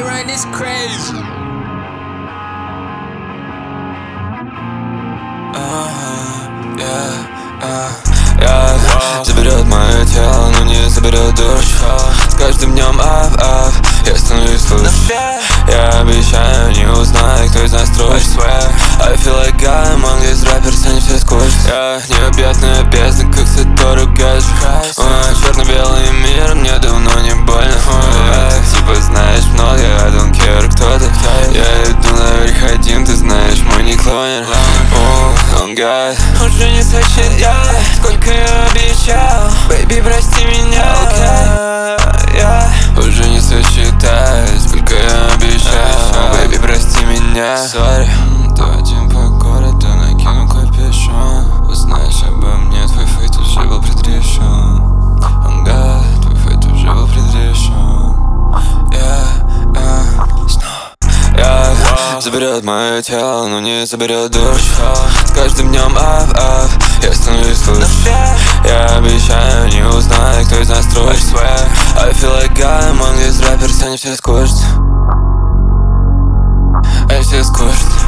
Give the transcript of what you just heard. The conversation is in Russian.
they run this crazy. Заберет мое тело, но не заберет душу. С каждым днем я становлюсь лучше. Я обещаю, не узнаю, кто из нас трудится. I feel like I'm on this rappers, они все скучат. Я необъятная бездна, как Сатору Гаджи. Черно-белый мир, мне давно не больно. Ты типа знаешь много, I don't care, кто ты. Я иду наверх один, ты знаешь, мой никлонер. Он гад, уже не сочетает, сколько я обещал. Baby, прости меня, уже не сосчитает, сколько я обещал. Baby, прости меня, sorry. Ты один по городу, накину капюшон. Узнаешь обо мне, твой фейт уже был предрешен. Он гад, твой фейт уже был предрешен. Заберет мое тело, но не заберет душу. С каждым днем я становлюсь лучше. Я обещаю, не узнаю, кто из нас трудится. I feel like I'm on these rappers, они все скучат. Они все скучат.